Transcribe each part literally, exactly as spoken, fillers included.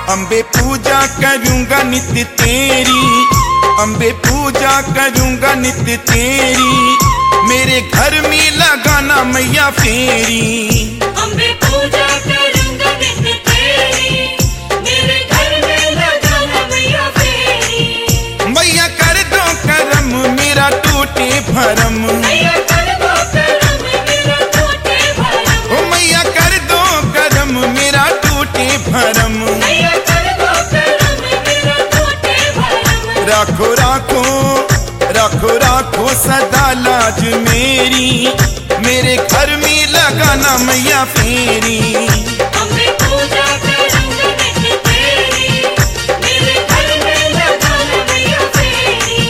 अम्बे पूजा करूंगा नित्य तेरी, अम्बे पूजा करूंगा नित्य तेरी, मेरे घर में लगाना मैया फेरी। अम्बे पूजा करूंगा नित्य तेरी, मेरे घर में लगाना मैया फेरी। मैया कर दो करम मेरा टूटे भरम, मैया कर दो करम मेरा टूटे भरम, ओ मैया कर दो करम मेरा टूटे भरम। मैया कर दो करम मेरा टूटे भरम। राखो राखो राखो राखो सदा लाज मेरी, मेरे घर में लगाना मैया फेरी। अम्बे पूजा करूंगा नित्य तेरी, मेरे घर में लगाना मैया फेरी।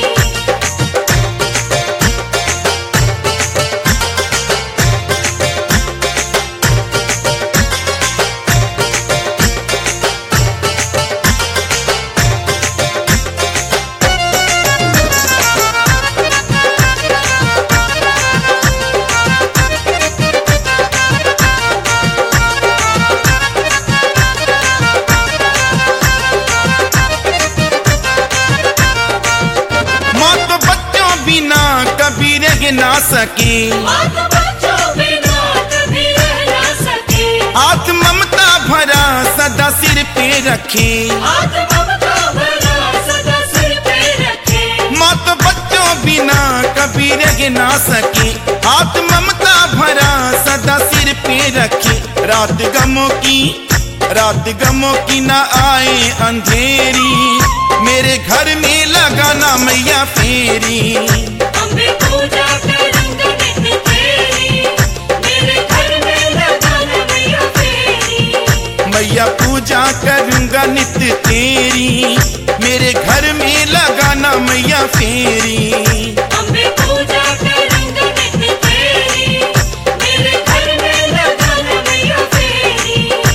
कभी रह ना सके, मात बच्चों बिना कभी रह ना सके, आत्म ममता भरा सदा सिर पे रखे, आत्म ममता भरा सदा सिर पे रखे। मात बच्चों बिना कभी रह ना सके, आत्म ममता भरा सदा सिर पे रखे। रात गमों की रात गमों की ना आए अंधेरी, मेरे घर में लगाना मैया फेरी। अम्बे पूजा करूंगा नित्य तेरी, मेरे घर में लगाना मैया फेरी। मैया पूजा करूंगा नित्य तेरी, मेरे घर में लगाना मैया फेरी। अम्बे पूजा करूंगा नित्य तेरी, मेरे घर में लगाना मैया फेरी।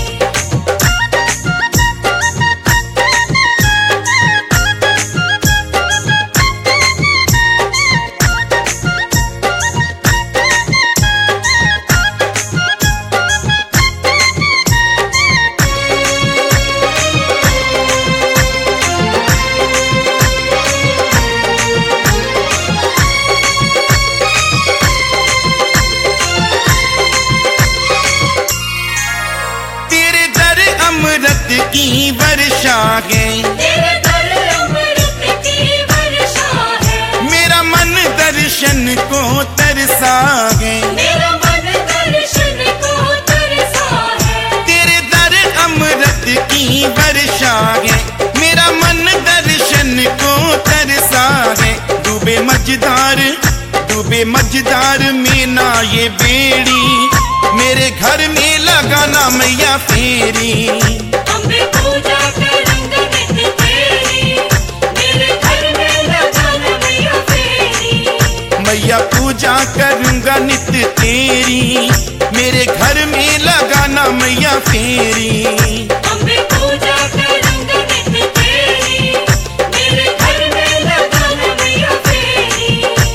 की वर्षा है, तेरे दर अमृत की वर्षा है, मेरा मन दर्शन को तरसा है, मेरा मन दर्शन को तरसा है। तेरे दर अमृत की वर्षा है, मेरा मन दर्शन को तरसा है। डूबे मझधार डूबे मझधार में ना ये बेड़ी, मेरे घर में लगाना मैया फेरी। अम्बे पूजा करूंगा नित्य तेरी, मेरे घर में लगाना मैया फेरी। मैया पूजा करूंगा नित्य तेरी, मेरे घर में लगाना मैया फेरी। अम्बे पूजा करूंगा नित्य तेरी, मेरे घर में लगाना मैया फेरी।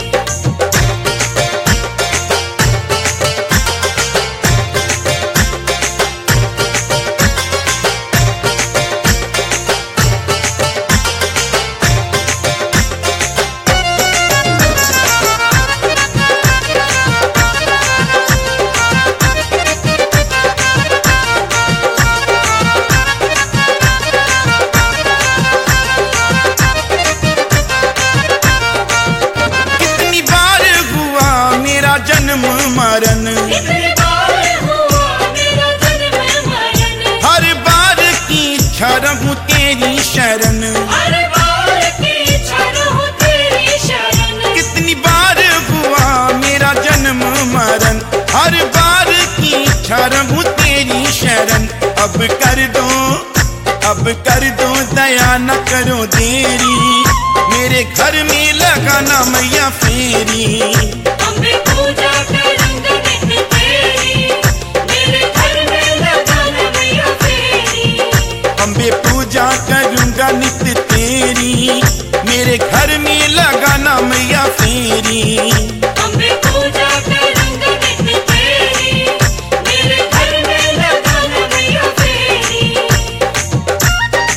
जन्म मरण, कितनी बार हुआ मेरा जन्म मरण, हर बार की इच्छा रहूं तेरी शरण, हर बार की इच्छा रहूं तेरी शरण। कितनी बार हुआ मेरा जन्म मरण, हर बार की इच्छा रहूं तेरी शरण। अब कर दो अब कर दो दया न करो देरी, मेरे घर में लगाना मैया फेरी। अम्बे पूजा करूंगा नित्य तेरी, मेरे घर में लगाना मैया फेरी। अम्बे पूजा करूंगा नित्य तेरी, मेरे घर में लगाना मैया फेरी। अम्बे पूजा करूंगा नित्य तेरी, मेरे घर में लगाना मैया फेरी।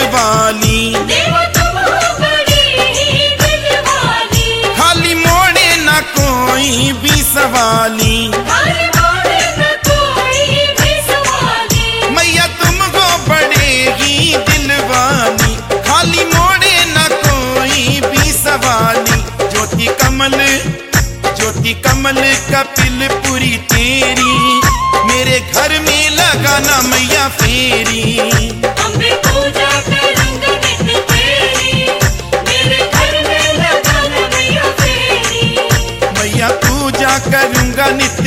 वाली, देव तुम हो बड़ी ही दिल वाली, खाली मोड़े ना कोई भी सवाली। खाली मोड़े न कोई भी सवाली, मैया तुम हो बड़े ही दिल वाली, खाली मोड़े ना कोई भी सवाली। ज्योति कमल ज्योति कमल कपिल पुरी तेरी, मेरे घर में लगाना मैया फेरी। अम्बे पूजा करूंगा नित तेरी, मेरे घर में लगाना मैया फेरी। मैया पूजा करूंगा नित